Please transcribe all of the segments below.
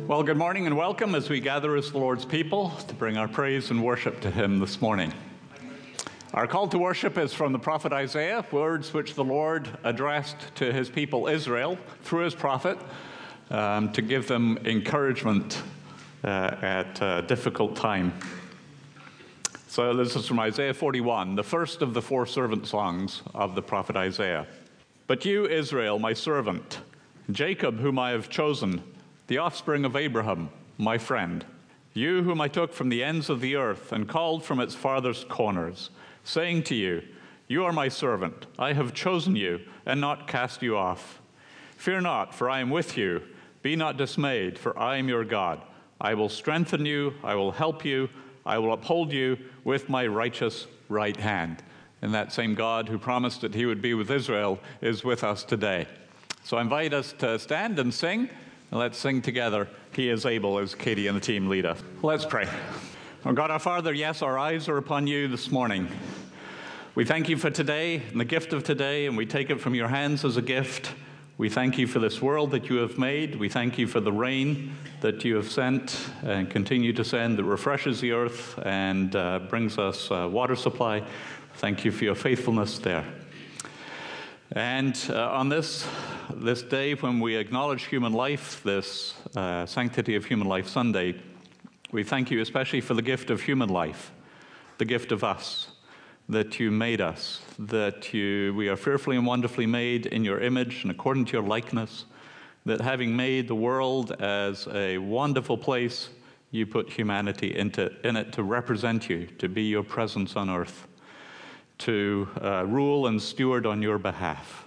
Well, good morning and welcome as we gather as the Lord's people to bring our praise and worship to Him this morning. Our call to worship is from the prophet Isaiah, words which the Lord addressed to His people Israel through His prophet to give them encouragement at a difficult time. So this is from Isaiah 41, the first of the four servant songs of the prophet Isaiah. But you, Israel, my servant, Jacob, whom I have chosen, the offspring of Abraham, my friend, you whom I took from the ends of the earth and called from its farthest corners, saying to you, you are my servant, I have chosen you and not cast you off. Fear not, for I am with you. Be not dismayed, for I am your God. I will strengthen you, I will help you, I will uphold you with my righteous right hand. And that same God who promised that He would be with Israel is with us today. So I invite us to stand and sing. Let's sing together, He is able, as Katie and the team lead us. Let's pray. Oh God, our Father, yes, our eyes are upon you this morning. We thank you for today and the gift of today, and we take it from your hands as a gift. We thank you for this world that you have made. We thank you for the rain that you have sent and continue to send that refreshes the earth and brings us water supply. Thank you for your faithfulness there. And on this day when we acknowledge human life, this Sanctity of Human Life Sunday, we thank you especially for the gift of human life, the gift of us, that you made us, that we are fearfully and wonderfully made in your image and according to your likeness, that having made the world as a wonderful place, you put humanity in it to represent you, to be your presence on earth, to rule and steward on your behalf.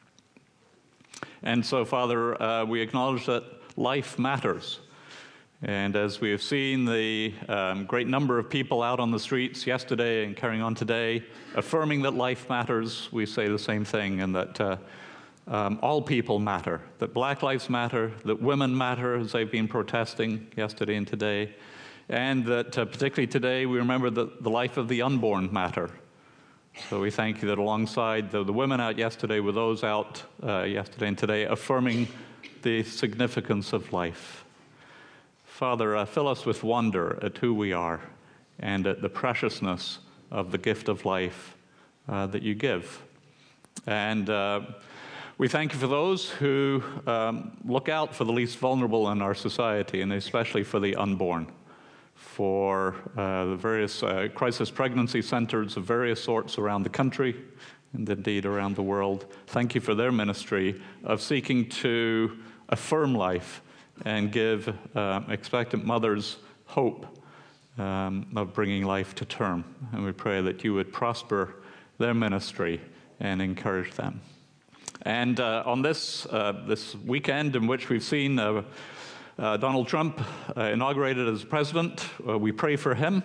And so, Father, we acknowledge that life matters. And as we have seen the great number of people out on the streets yesterday and carrying on today, affirming that life matters, we say the same thing, and that all people matter, that black lives matter, that women matter, as they've been protesting yesterday and today, and that particularly today we remember that the life of the unborn matter. So we thank you that alongside the women out yesterday were those out yesterday and today affirming the significance of life. Father, fill us with wonder at who we are and at the preciousness of the gift of life that you give. And we thank you for those who look out for the least vulnerable in our society, and especially for the unborn, for the various crisis pregnancy centers of various sorts around the country and indeed around the world. Thank you for their ministry of seeking to affirm life and give expectant mothers hope of bringing life to term. And we pray that you would prosper their ministry and encourage them. And on this weekend in which we've seen Donald Trump inaugurated as president, we pray for him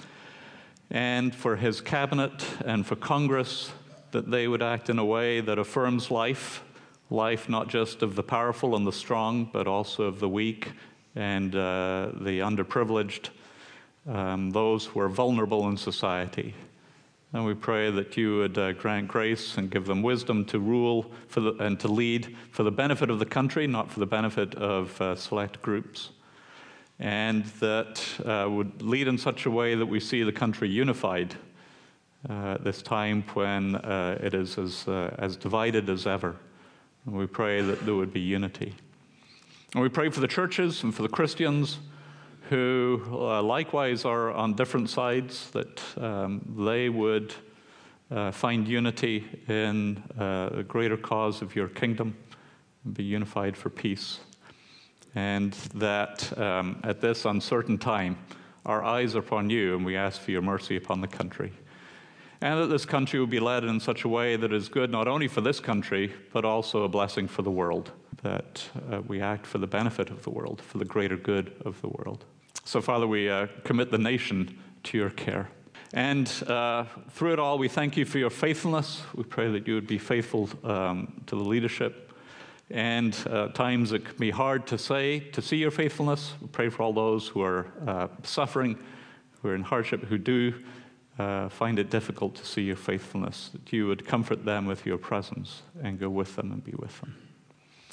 and for his cabinet and for Congress that they would act in a way that affirms life not just of the powerful and the strong, but also of the weak and the underprivileged, those who are vulnerable in society. And we pray that you would grant grace and give them wisdom to rule and to lead for the benefit of the country, not for the benefit of select groups. And that would lead in such a way that we see the country unified at this time when it is as divided as ever. And we pray that there would be unity. And we pray for the churches and for the Christians who likewise are on different sides, that they would find unity in the greater cause of your kingdom and be unified for peace. And that at this uncertain time, our eyes are upon you, and we ask for your mercy upon the country. And that this country will be led in such a way that is good not only for this country, but also a blessing for the world, that we act for the benefit of the world, for the greater good of the world. So, Father, we commit the nation to your care. And through it all, we thank you for your faithfulness. We pray that you would be faithful to the leadership. And at times it can be hard to see your faithfulness. We pray for all those who are suffering, who are in hardship, who do find it difficult to see your faithfulness, that you would comfort them with your presence and go with them and be with them.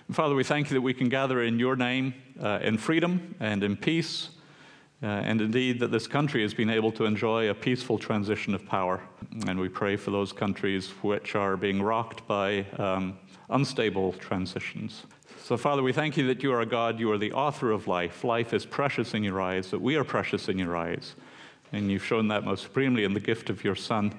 And Father, we thank you that we can gather in your name in freedom and in peace, and indeed that this country has been able to enjoy a peaceful transition of power. And we pray for those countries which are being rocked by unstable transitions. So, Father, we thank you that you are a God, you are the author of life. Life is precious in your eyes, that we are precious in your eyes. And you've shown that most supremely in the gift of your Son,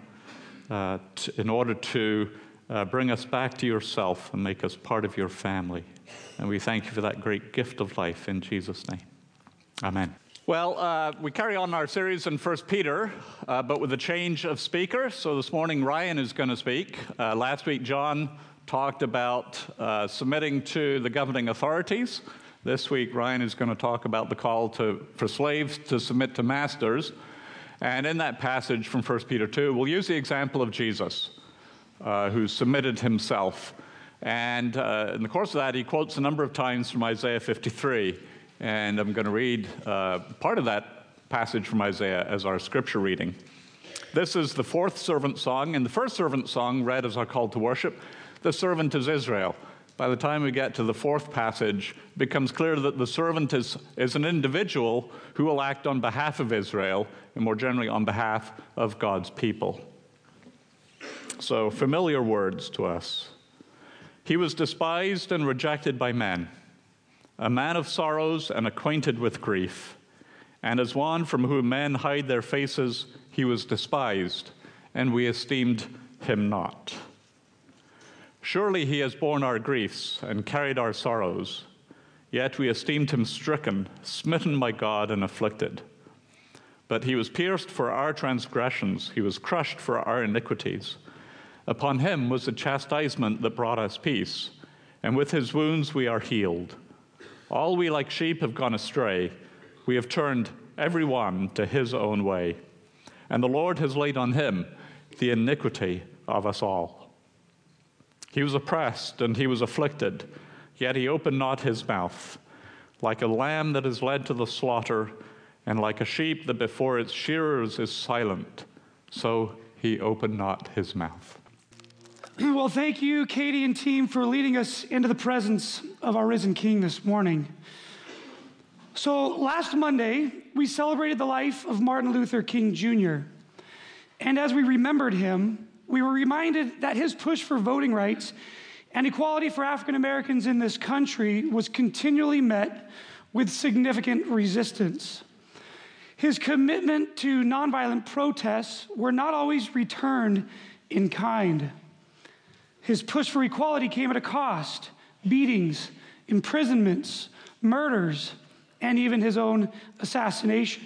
in order to bring us back to yourself and make us part of your family. And we thank you for that great gift of life in Jesus' name. Amen. Well, we carry on our series in 1 Peter, but with a change of speaker. So this morning, Ryan is going to speak. Last week, John talked about submitting to the governing authorities. This week, Ryan is going to talk about the call for slaves to submit to masters. And in that passage from 1 Peter 2, we'll use the example of Jesus, who submitted himself. And in the course of that, he quotes a number of times from Isaiah 53. And I'm going to read part of that passage from Isaiah as our scripture reading. This is the fourth servant song, and the first servant song read as our call to worship. The servant is Israel. By the time we get to the fourth passage, it becomes clear that the servant is an individual who will act on behalf of Israel, and more generally on behalf of God's people. So, familiar words to us. He was despised and rejected by men, a man of sorrows and acquainted with grief. And as one from whom men hide their faces, he was despised, and we esteemed him not. Surely he has borne our griefs and carried our sorrows, yet we esteemed him stricken, smitten by God, and afflicted. But he was pierced for our transgressions, he was crushed for our iniquities. Upon him was the chastisement that brought us peace, and with his wounds we are healed. All we like sheep have gone astray, we have turned every one to his own way, and the Lord has laid on him the iniquity of us all. He was oppressed and he was afflicted, yet he opened not his mouth. Like a lamb that is led to the slaughter, and like a sheep that before its shearers is silent, so he opened not his mouth. Well, thank you, Katie and team, for leading us into the presence of our risen King this morning. So last Monday, we celebrated the life of Martin Luther King Jr. And as we remembered him, we were reminded that his push for voting rights and equality for African Americans in this country was continually met with significant resistance. His commitment to nonviolent protests were not always returned in kind. His push for equality came at a cost: beatings, imprisonments, murders, and even his own assassination.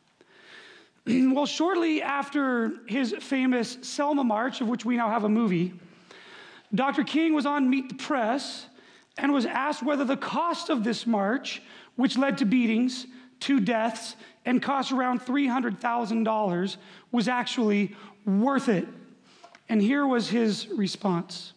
Well, shortly after his famous Selma March, of which we now have a movie, Dr. King was on Meet the Press and was asked whether the cost of this march, which led to beatings, 2 deaths, and cost around $300,000, was actually worth it. And here was his response.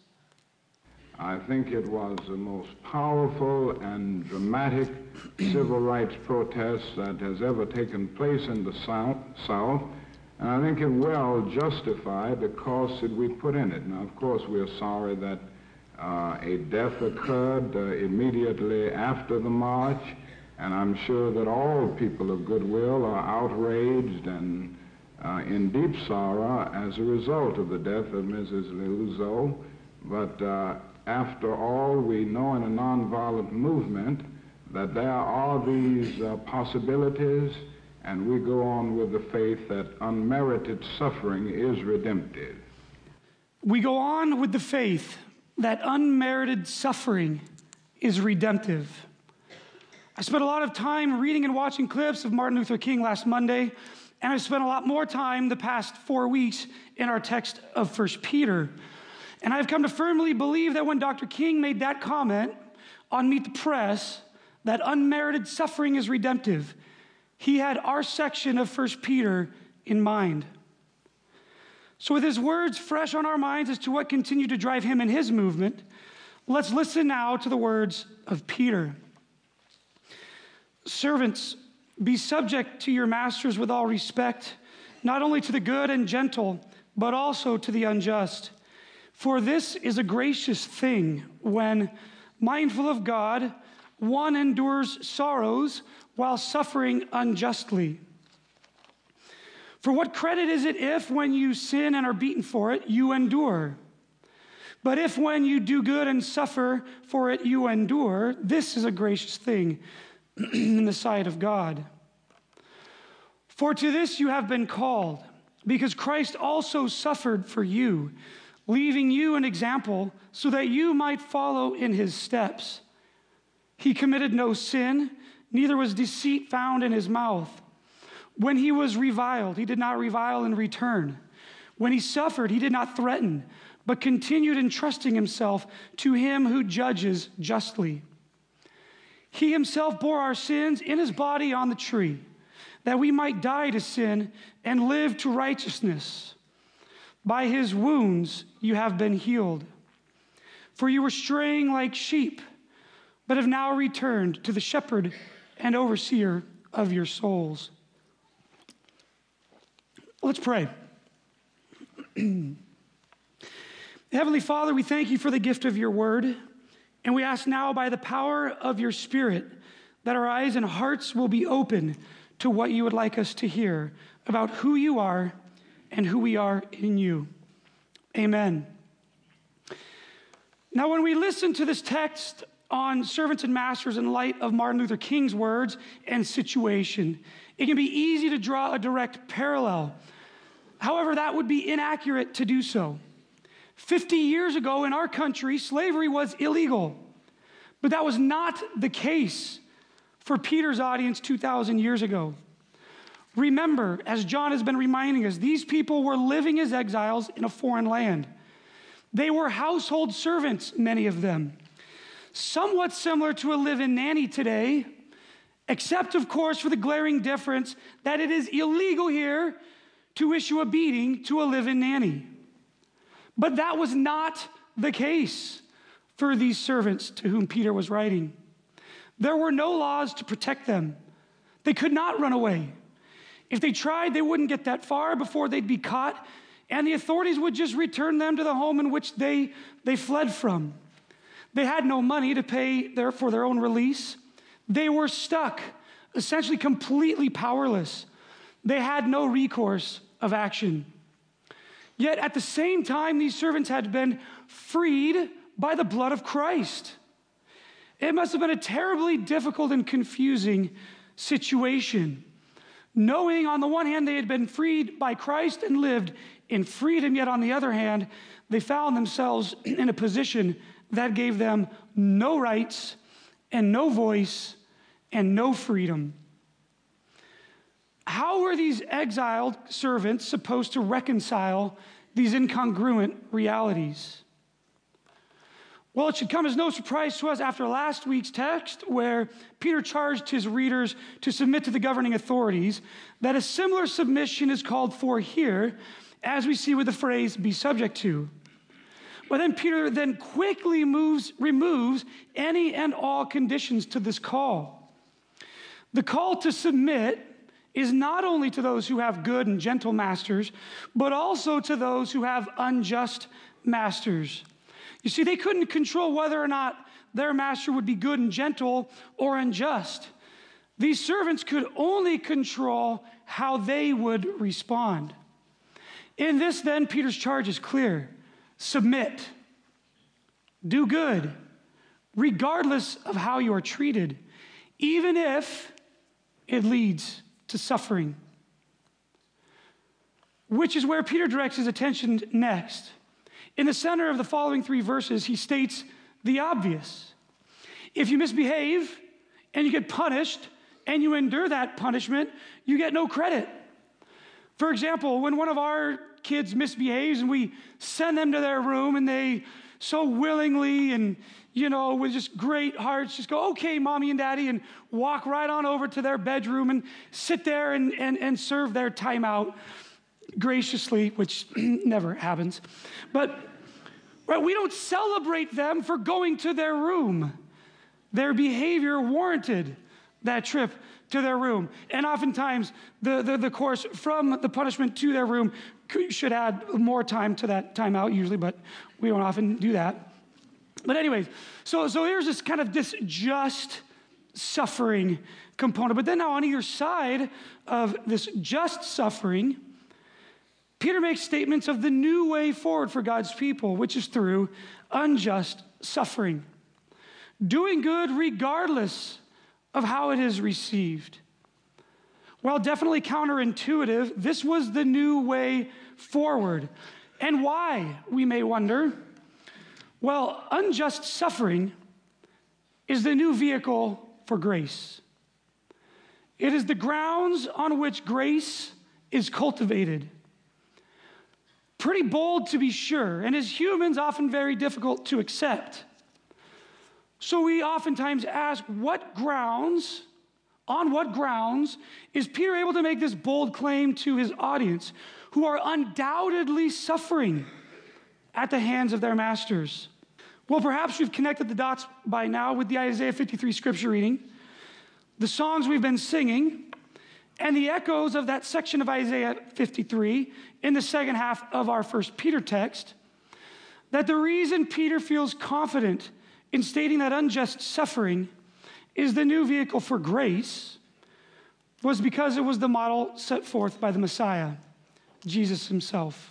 I think it was the most powerful and dramatic civil rights protest that has ever taken place in the South, and I think it well justified the cost that we put in it. Now, of course, we're sorry that a death occurred immediately after the march, and I'm sure that all people of goodwill are outraged and in deep sorrow as a result of the death of Mrs. Liuzzo. But after all, we know in a nonviolent movement that there are these possibilities, and we go on with the faith that unmerited suffering is redemptive. We go on with the faith that unmerited suffering is redemptive. I spent a lot of time reading and watching clips of Martin Luther King last Monday, and I spent a lot more time the past 4 weeks in our text of 1 Peter. And I've come to firmly believe that when Dr. King made that comment on Meet the Press, that unmerited suffering is redemptive, he had our section of 1 Peter in mind. So with his words fresh on our minds as to what continued to drive him in his movement, let's listen now to the words of Peter. Servants, be subject to your masters with all respect, not only to the good and gentle, but also to the unjust. For this is a gracious thing when mindful of God, one endures sorrows while suffering unjustly. For what credit is it if, when you sin and are beaten for it, you endure? But if when you do good and suffer for it, you endure, this is a gracious thing in the sight of God. For to this you have been called, because Christ also suffered for you, leaving you an example so that you might follow in his steps. He committed no sin, neither was deceit found in his mouth. When he was reviled, he did not revile in return. When he suffered, he did not threaten, but continued entrusting himself to him who judges justly. He himself bore our sins in his body on the tree, that we might die to sin and live to righteousness. By his wounds you have been healed. For you were straying like sheep, but have now returned to the shepherd and overseer of your souls. Let's pray. Heavenly Father, we thank you for the gift of your word, and we ask now by the power of your Spirit that our eyes and hearts will be open to what you would like us to hear about who you are and who we are in you. Amen. Now, when we listen to this text on servants and masters in light of Martin Luther King's words and situation, it can be easy to draw a direct parallel. However, that would be inaccurate to do so. 50 years ago in our country, slavery was illegal, but that was not the case for Peter's audience 2,000 years ago. Remember, as John has been reminding us, these people were living as exiles in a foreign land. They were household servants, many of them. Somewhat similar to a live-in nanny today, except, of course, for the glaring difference that it is illegal here to issue a beating to a live-in nanny. But that was not the case for these servants to whom Peter was writing. There were no laws to protect them. They could not run away. If they tried, they wouldn't get that far before they'd be caught, and the authorities would just return them to the home in which they fled from. They had no money to pay for their own release. They were stuck, essentially completely powerless. They had no recourse of action. Yet at the same time, these servants had been freed by the blood of Christ. It must have been a terribly difficult and confusing situation. Knowing on the one hand they had been freed by Christ and lived in freedom, yet on the other hand, they found themselves in a position that gave them no rights and no voice and no freedom. How were these exiled servants supposed to reconcile these incongruent realities? Well, it should come as no surprise to us after last week's text, where Peter charged his readers to submit to the governing authorities, that a similar submission is called for here, as we see with the phrase, be subject to. But then Peter then quickly removes any and all conditions to this call. The call to submit is not only to those who have good and gentle masters, but also to those who have unjust masters. You see, they couldn't control whether or not their master would be good and gentle or unjust. These servants could only control how they would respond. In this, then, Peter's charge is clear. Submit. Do good, regardless of how you are treated, even if it leads to suffering. Which is where Peter directs his attention next. In the center of the following 3 verses, he states the obvious. If you misbehave and you get punished and you endure that punishment, you get no credit. For example, when one of our kids misbehaves and we send them to their room and they so willingly and, with just great hearts, just go, okay, mommy and daddy, and walk right on over to their bedroom and sit there and serve their time out graciously, which never happens. But right, we don't celebrate them for going to their room. Their behavior warranted that trip to their room. And oftentimes, the course from the punishment to their room should add more time to that time out usually, but we don't often do that. But anyways, so there's this kind of this just suffering component. But then now on either side of this just suffering, Peter makes statements of the new way forward for God's people, which is through unjust suffering. Doing good regardless of how it is received. While definitely counterintuitive, this was the new way forward. And why, we may wonder? Well, unjust suffering is the new vehicle for grace. It is the grounds on which grace is cultivated. Pretty bold to be sure, and as humans, often very difficult to accept. So we oftentimes ask, on what grounds is Peter able to make this bold claim to his audience, who are undoubtedly suffering at the hands of their masters? Well, perhaps you've connected the dots by now with the Isaiah 53 scripture reading, the songs we've been singing, and the echoes of that section of Isaiah 53 in the second half of our First Peter text, that the reason Peter feels confident in stating that unjust suffering is the new vehicle for grace was because it was the model set forth by the Messiah, Jesus himself.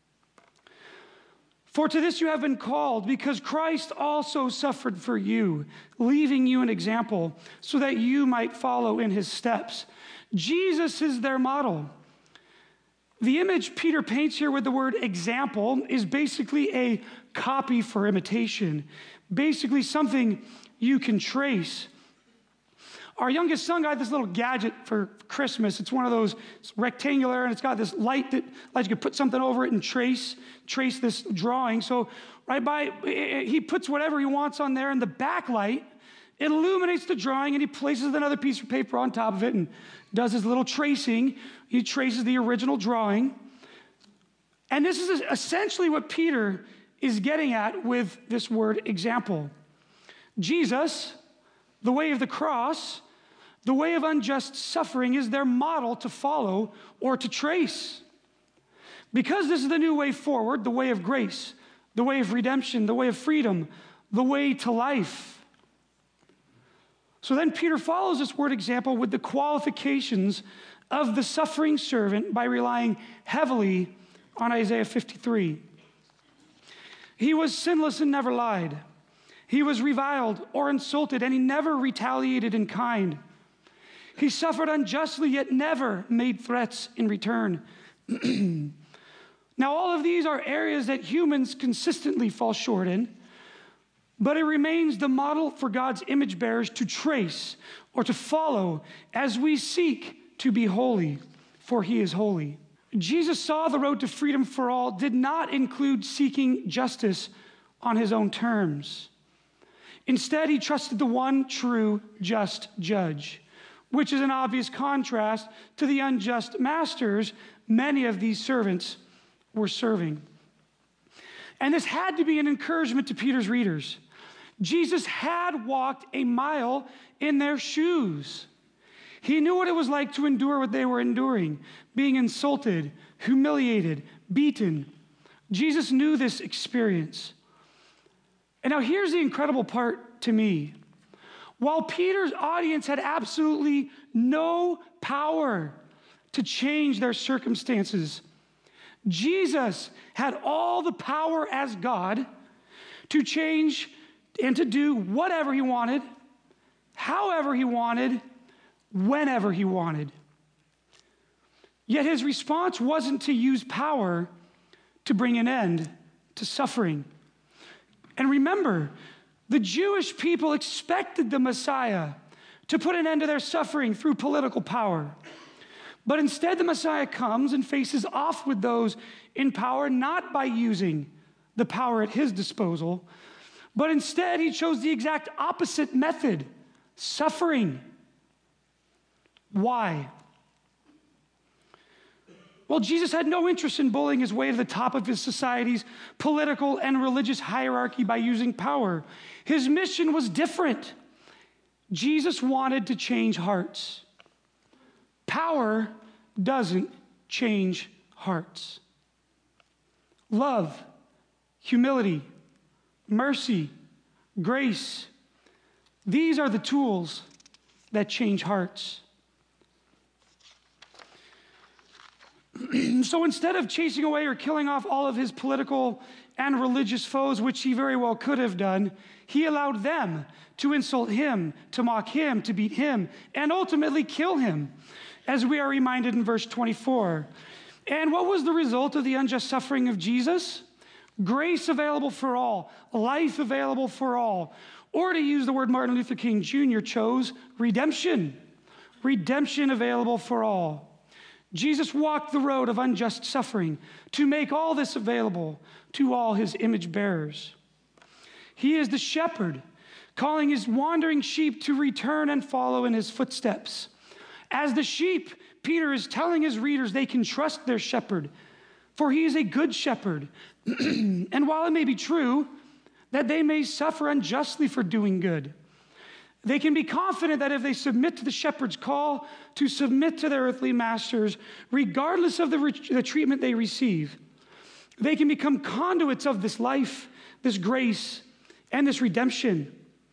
For to this you have been called, because Christ also suffered for you, leaving you an example, so that you might follow in his steps. Jesus is their model. The image Peter paints here with the word example is basically a copy for imitation, basically something you can trace. Our youngest son got this little gadget for Christmas. It's one of those, it's rectangular, and it's got this light that lets you could put something over it and trace this drawing. So he puts whatever he wants on there, and the backlight, it illuminates the drawing, and he places another piece of paper on top of it and does his little tracing. He traces the original drawing. And this is essentially what Peter is getting at with this word example. Jesus, the way of the cross, the way of unjust suffering, is their model to follow or to trace. Because this is the new way forward, the way of grace, the way of redemption, the way of freedom, the way to life. So then Peter follows this word example with the qualifications of the suffering servant by relying heavily on Isaiah 53. He was sinless and never lied. He was reviled or insulted, and he never retaliated in kind. He suffered unjustly, yet never made threats in return. Now, all of these are areas that humans consistently fall short in, but it remains the model for God's image bearers to trace or to follow as we seek to be holy, for he is holy. Jesus saw the road to freedom for all did not include seeking justice on his own terms. Instead, he trusted the one true just judge, which is an obvious contrast to the unjust masters many of these servants were serving. And this had to be an encouragement to Peter's readers. Jesus had walked a mile in their shoes. He knew what it was like to endure what they were enduring, being insulted, humiliated, beaten. Jesus knew this experience. And now here's the incredible part to me. While Peter's audience had absolutely no power to change their circumstances, Jesus had all the power as God to change and to do whatever he wanted, however he wanted, whenever he wanted. Yet his response wasn't to use power to bring an end to suffering. And remember, the Jewish people expected the Messiah to put an end to their suffering through political power. But instead, the Messiah comes and faces off with those in power, not by using the power at his disposal, but instead he chose the exact opposite method, suffering. Why? Well, Jesus had no interest in bullying his way to the top of his society's political and religious hierarchy by using power. His mission was different. Jesus wanted to change hearts. Power doesn't change hearts. Love, humility, mercy, grace. These are the tools that change hearts. So instead of chasing away or killing off all of his political and religious foes, which he very well could have done, he allowed them to insult him, to mock him, to beat him, and ultimately kill him, as we are reminded in verse 24. And what was the result of the unjust suffering of Jesus? Grace available for all, life available for all. Or to use the word Martin Luther King Jr. chose, redemption. Redemption available for all. Jesus walked the road of unjust suffering to make all this available to all his image bearers. He is the shepherd, calling his wandering sheep to return and follow in his footsteps. As the sheep, Peter is telling his readers they can trust their shepherd, for he is a good shepherd. And while it may be true that they may suffer unjustly for doing good, they can be confident that if they submit to the shepherd's call to submit to their earthly masters, regardless of the treatment they receive, they can become conduits of this life, this grace, and this redemption.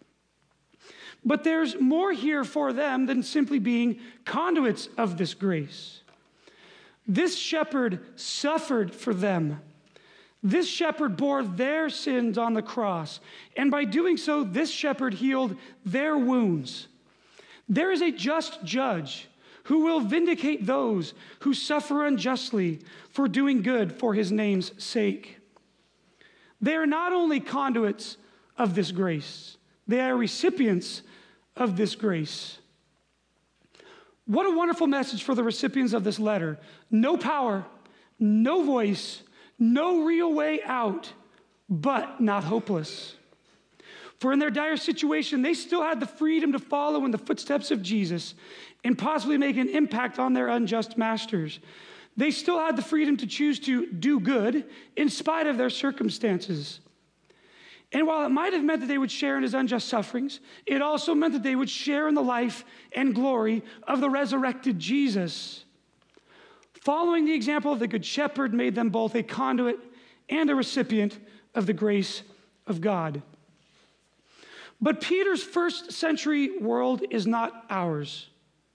But there's more here for them than simply being conduits of this grace. This shepherd suffered for them. This shepherd bore their sins on the cross, and by doing so, this shepherd healed their wounds. There is a just judge who will vindicate those who suffer unjustly for doing good for his name's sake. They are not only conduits of this grace, they are recipients of this grace. What a wonderful message for the recipients of this letter. No power, no voice, no real way out, but not hopeless. For in their dire situation, they still had the freedom to follow in the footsteps of Jesus and possibly make an impact on their unjust masters. They still had the freedom to choose to do good in spite of their circumstances. And while it might have meant that they would share in his unjust sufferings, it also meant that they would share in the life and glory of the resurrected Jesus. Following the example of the Good Shepherd made them both a conduit and a recipient of the grace of God. But Peter's first century world is not ours.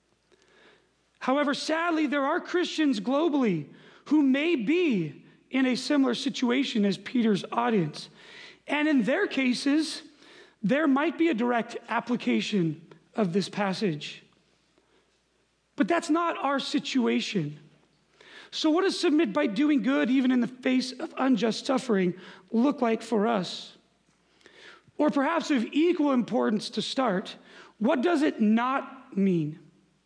However, sadly, there are Christians globally who may be in a similar situation as Peter's audience. And in their cases, there might be a direct application of this passage. But that's not our situation. So what does submit by doing good, even in the face of unjust suffering, look like for us? Or perhaps of equal importance to start, what does it not mean?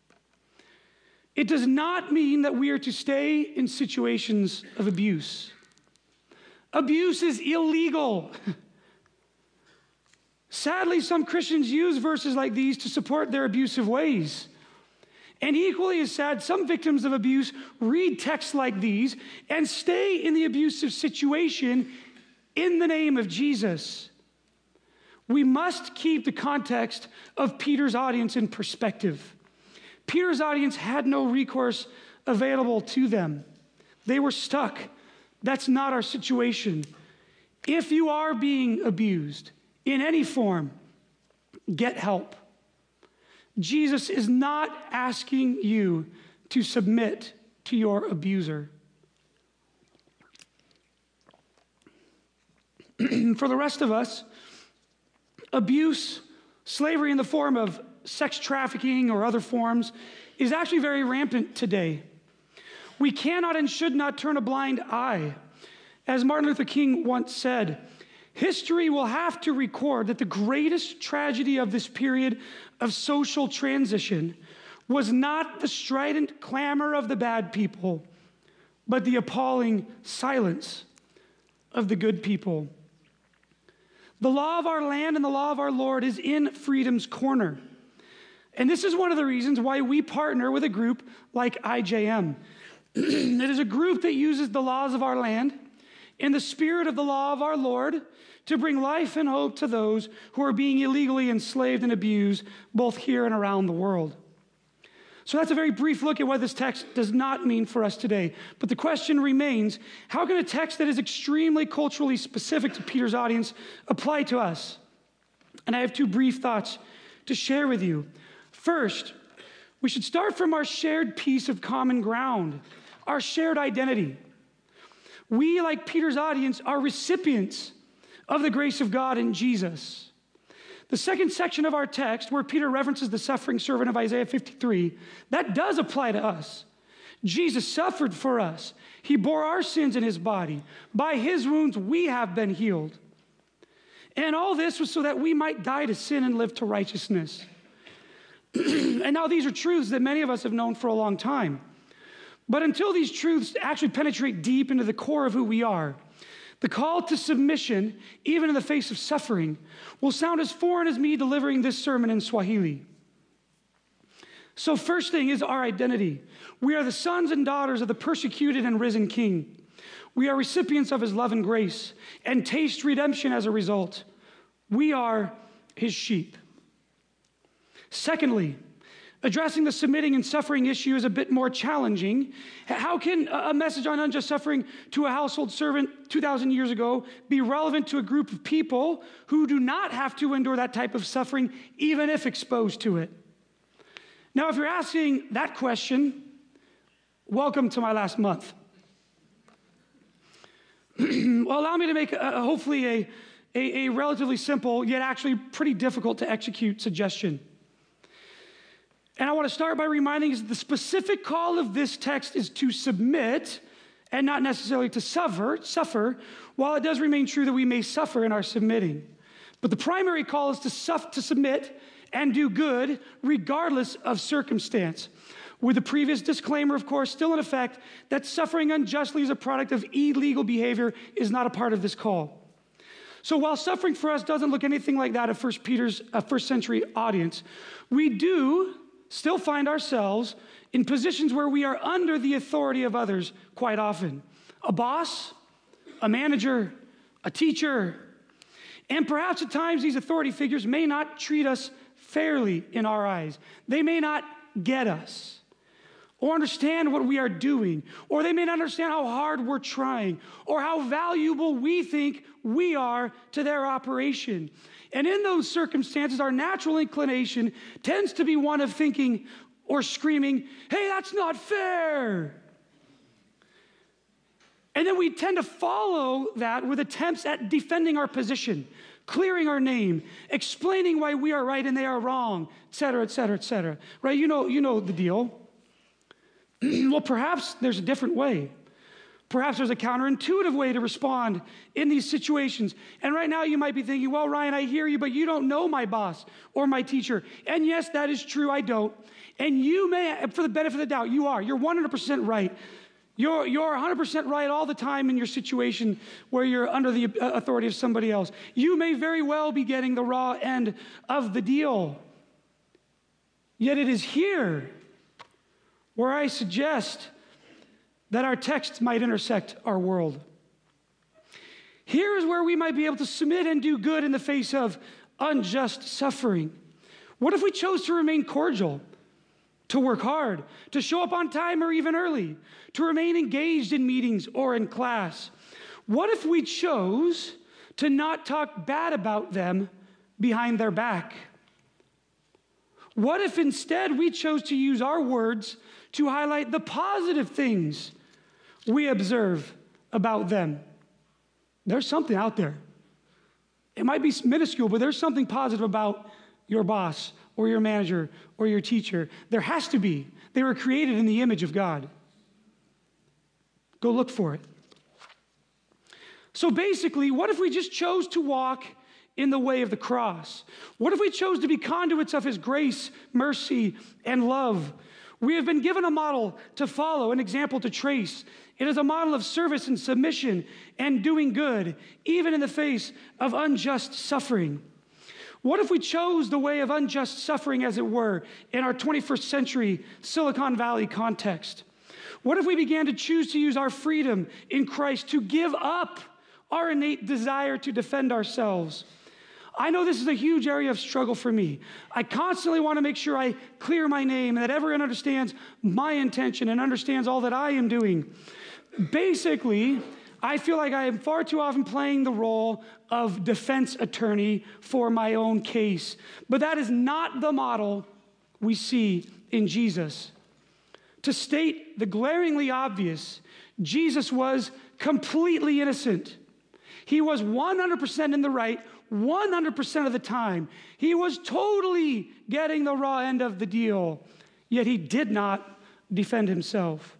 It does not mean that we are to stay in situations of abuse. Abuse is illegal. Sadly, some Christians use verses like these to support their abusive ways. And equally as sad, some victims of abuse read texts like these and stay in the abusive situation in the name of Jesus. We must keep the context of Peter's audience in perspective. Peter's audience had no recourse available to them. They were stuck. That's not our situation. If you are being abused in any form, get help. Jesus is not asking you to submit to your abuser. For the rest of us, abuse, slavery in the form of sex trafficking or other forms, is actually very rampant today. We cannot and should not turn a blind eye. As Martin Luther King once said, history will have to record that the greatest tragedy of this period of social transition was not the strident clamor of the bad people, but the appalling silence of the good people. The law of our land and the law of our Lord is in freedom's corner. And this is one of the reasons why we partner with a group like IJM. It is a group that uses the laws of our land in the spirit of the law of our Lord to bring life and hope to those who are being illegally enslaved and abused both here and around the world. So that's a very brief look at what this text does not mean for us today. But the question remains, how can a text that is extremely culturally specific to Peter's audience apply to us? And I have two brief thoughts to share with you. First, we should start from our shared piece of common ground, our shared identity. We, like Peter's audience, are recipients of the grace of God in Jesus. The second section of our text, where Peter references the suffering servant of Isaiah 53, that does apply to us. Jesus suffered for us. He bore our sins in his body. By his wounds, we have been healed. And all this was so that we might die to sin and live to righteousness. And now these are truths that many of us have known for a long time. But until these truths actually penetrate deep into the core of who we are, the call to submission, even in the face of suffering, will sound as foreign as me delivering this sermon in Swahili. So first thing is our identity. We are the sons and daughters of the persecuted and risen King. We are recipients of his love and grace and taste redemption as a result. We are his sheep. Secondly, addressing the submitting and suffering issue is a bit more challenging. How can a message on unjust suffering to a household servant 2,000 years ago be relevant to a group of people who do not have to endure that type of suffering, even if exposed to it? Now, if you're asking that question, welcome to my last month. Well, allow me to make hopefully a relatively simple, yet actually pretty difficult to execute suggestion. And I want to start by reminding us that the specific call of this text is to submit and not necessarily to suffer, while it does remain true that we may suffer in our submitting. But the primary call is to submit and do good regardless of circumstance. With the previous disclaimer, of course, still in effect, that suffering unjustly as a product of illegal behavior is not a part of this call. So while suffering for us doesn't look anything like that of Peter's first century audience, we do still find ourselves in positions where we are under the authority of others quite often. A boss, a manager, a teacher, and perhaps at times these authority figures may not treat us fairly in our eyes. They may not get us or understand what we are doing, or they may not understand how hard we're trying, or how valuable we think we are to their operation. And in those circumstances, our natural inclination tends to be one of thinking or screaming, "Hey, that's not fair." And then we tend to follow that with attempts at defending our position, clearing our name, explaining why we are right and they are wrong, et cetera, et cetera, et cetera. Right? You know the deal. Well, perhaps there's a different way. Perhaps there's a counterintuitive way to respond in these situations. And right now you might be thinking, well, Ryan, I hear you, but you don't know my boss or my teacher. And yes, that is true, I don't. And you may, for the benefit of the doubt, you are. You're 100% right. You're 100% right all the time in your situation where you're under the authority of somebody else. You may very well be getting the raw end of the deal. Yet it is here where I suggest that our text might intersect our world. Here is where we might be able to submit and do good in the face of unjust suffering. What if we chose to remain cordial, to work hard, to show up on time or even early, to remain engaged in meetings or in class? What if we chose to not talk bad about them behind their back? What if instead we chose to use our words to highlight the positive things we observe about them? There's something out there. It might be minuscule, but there's something positive about your boss or your manager or your teacher. There has to be. They were created in the image of God. Go look for it. So basically, what if we just chose to walk in the way of the cross? What if we chose to be conduits of his grace, mercy, and love? We have been given a model to follow, an example to trace. It is a model of service and submission and doing good, even in the face of unjust suffering. What if we chose the way of unjust suffering, as it were, in our 21st century Silicon Valley context? What if we began to choose to use our freedom in Christ to give up our innate desire to defend ourselves? I know this is a huge area of struggle for me. I constantly want to make sure I clear my name and that everyone understands my intention and understands all that I am doing. Basically, I feel like I am far too often playing the role of defense attorney for my own case. But that is not the model we see in Jesus. To state the glaringly obvious, Jesus was completely innocent. He was 100% in the right 100% of the time. He was totally getting the raw end of the deal, yet he did not defend himself.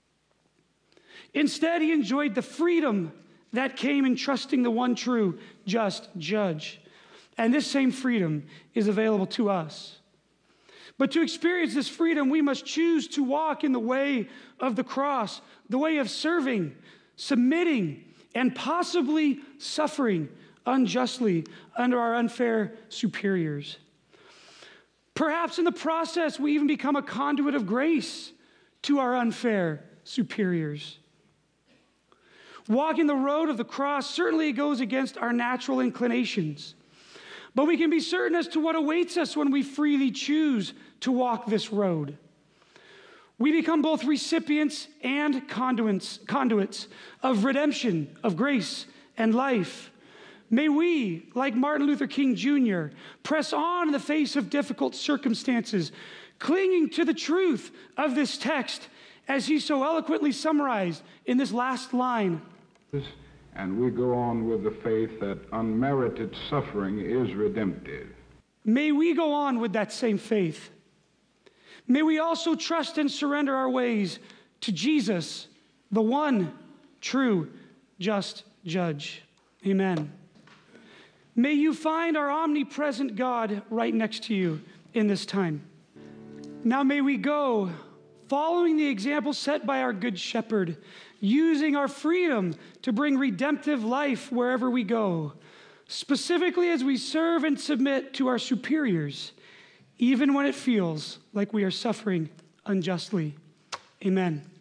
Instead, he enjoyed the freedom that came in trusting the one true, just judge. And this same freedom is available to us. But to experience this freedom, we must choose to walk in the way of the cross, the way of serving, submitting, and possibly suffering unjustly under our unfair superiors. Perhaps in the process, we even become a conduit of grace to our unfair superiors. Walking the road of the cross certainly goes against our natural inclinations. But we can be certain as to what awaits us when we freely choose to walk this road. We become both recipients and conduits of redemption, of grace and life. May we, like Martin Luther King Jr., press on in the face of difficult circumstances, clinging to the truth of this text as he so eloquently summarized in this last line. And we go on with the faith that unmerited suffering is redemptive. May we go on with that same faith. May we also trust and surrender our ways to Jesus, the one true just judge. Amen. May you find our omnipresent God right next to you in this time. Now may we go, following the example set by our Good Shepherd, using our freedom to bring redemptive life wherever we go, specifically as we serve and submit to our superiors, even when it feels like we are suffering unjustly. Amen.